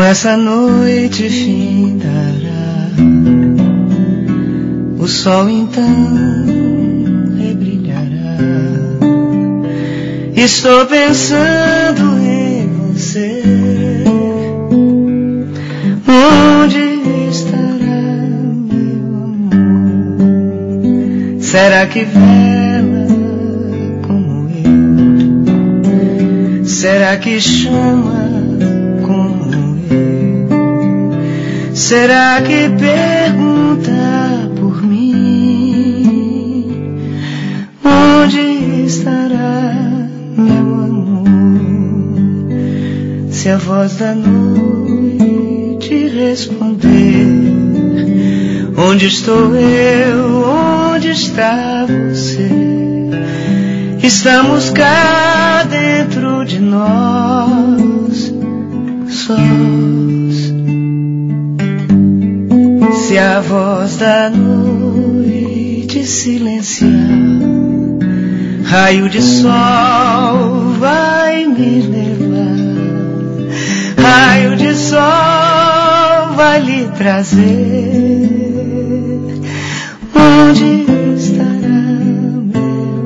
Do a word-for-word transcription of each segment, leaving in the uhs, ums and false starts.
essa noite findará, o sol então rebrilhará. Estou pensando em você. Onde estará meu amor? Será que vela como eu? Será que chama como eu? Será que pergunta por mim? Onde estará meu amor? Se a voz da noite responder, onde estou eu? Onde está você? Estamos cá dentro de nós, sós. Se a voz da noite silenciar, raio de sol vai me levar, raio de sol vai lhe trazer. Onde estará meu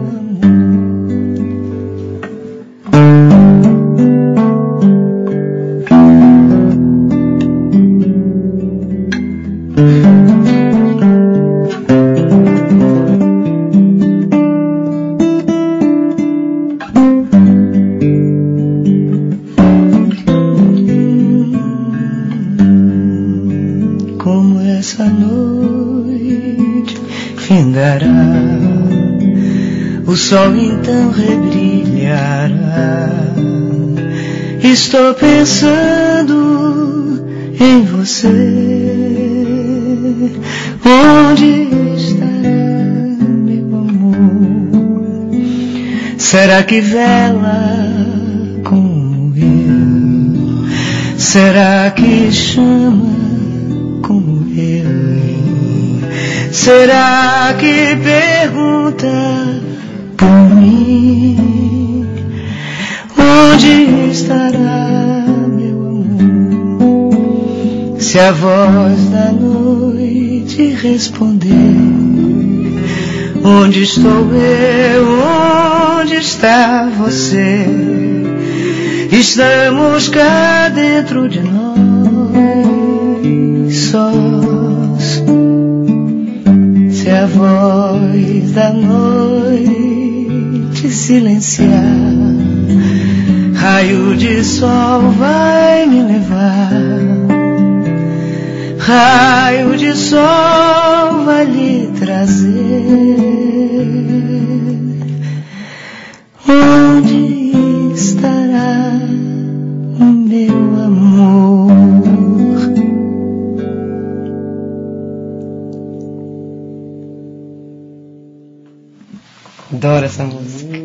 como essa noite findará, o sol então rebrilhará. Estou pensando em você. Onde estará meu amor? Será que vela como eu? Será que chama como eu? Será que pergunta por mim? Onde estará meu amor? Se a voz da noite responder, onde estou eu? Onde está você? Estamos cá dentro de nós, sós. Se a voz da noite silenciar, raio de sol vai me levar, raio de sol vai lhe trazer. Onde estará o meu amor? Adoro essa música.